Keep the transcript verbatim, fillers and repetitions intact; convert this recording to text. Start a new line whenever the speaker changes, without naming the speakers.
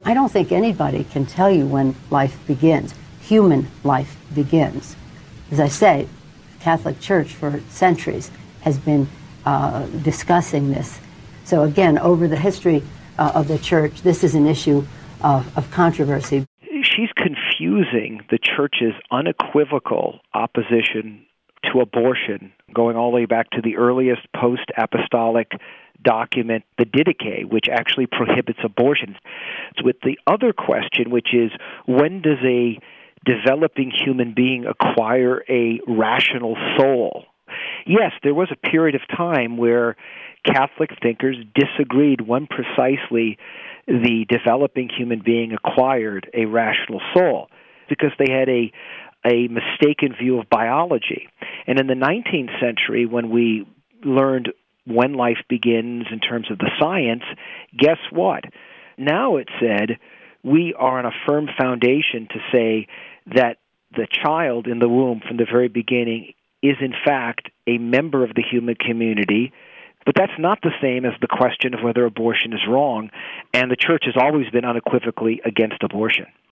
I don't think anybody can tell you when life begins. Human life begins. As I say, the Catholic Church for centuries has been uh, discussing this. So again, over the history uh, of the Church, this is an issue of, of controversy.
She's confusing the Church's unequivocal opposition to abortion, going all the way back to the earliest post-apostolic document, the Didache, which actually prohibits abortions, with the other question, which is, when does a developing human being acquire a rational soul? Yes, there was a period of time where Catholic thinkers disagreed when precisely the developing human being acquired a rational soul, because they had a a mistaken view of biology. And in the nineteenth century, when we learned when life begins in terms of the science, guess what? Now it said we are on a firm foundation to say that the child in the womb from the very beginning is in fact a member of the human community. But that's not the same as the question of whether abortion is wrong, and the Church has always been unequivocally against abortion.